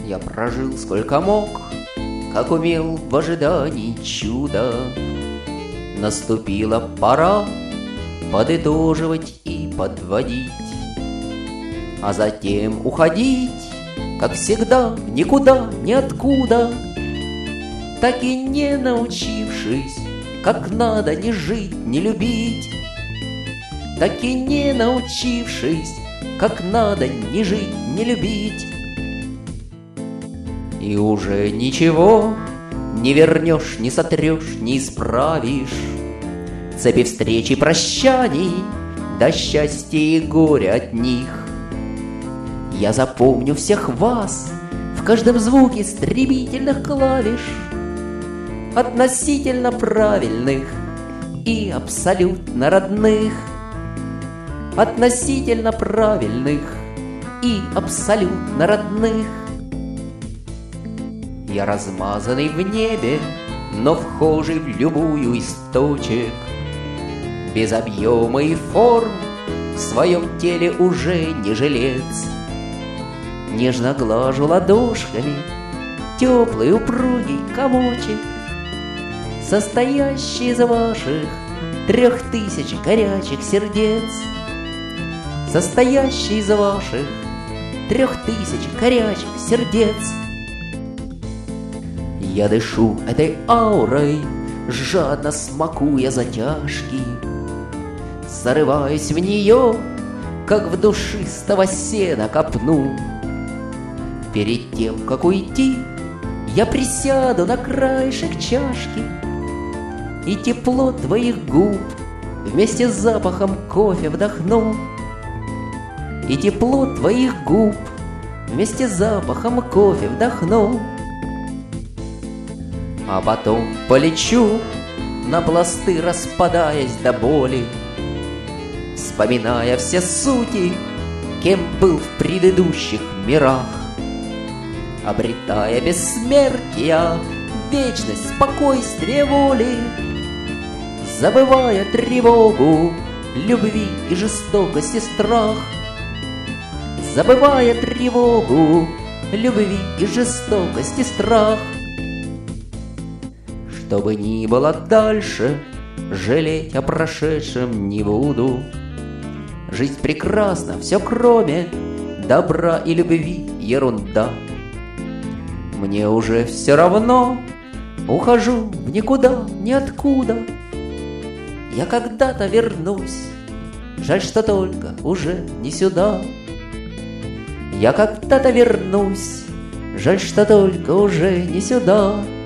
Я прожил сколько мог, как умел в ожидании чуда. Наступила пора подытоживать и подводить, а затем уходить, как всегда, никуда, ниоткуда, так и не научившись, как надо ни жить, ни любить, так и не научившись, как надо ни жить, ни любить. И уже ничего не вернешь, не сотрешь, не исправишь цепи встреч и прощаний, да счастья и горя от них. Я запомню всех вас в каждом звуке стремительных клавиш, относительно правильных и абсолютно родных, относительно правильных и абсолютно родных. Я размазанный в небе, но вхожий в любую из точек, без объема и форм, в своем теле уже не жилец. Нежно глажу ладошками теплый упругий комочек, состоящий из ваших 3000 горячих сердец, состоящий из ваших 3000 горячих сердец. Я дышу этой аурой, жадно смакуя затяжки, зарываюсь в нее, как в душистого сена копну. Перед тем, как уйти, я присяду на краешек чашки, и тепло твоих губ вместе с запахом кофе вдохну, и тепло твоих губ вместе с запахом кофе вдохну. А потом полечу на пласты, распадаясь до боли, вспоминая все сути, кем был в предыдущих мирах, обретая бессмертие, вечность, спокойствие воли, забывая тревогу, любви и жестокость и страх, забывая тревогу, любви и жестокость и страх. Что бы ни было дальше, жалеть о прошедшем не буду. Жизнь прекрасна, все кроме добра и любви ерунда. Мне уже все равно, ухожу в никуда, ниоткуда. Я когда-то вернусь, жаль, что только уже не сюда. Я когда-то вернусь, жаль, что только уже не сюда.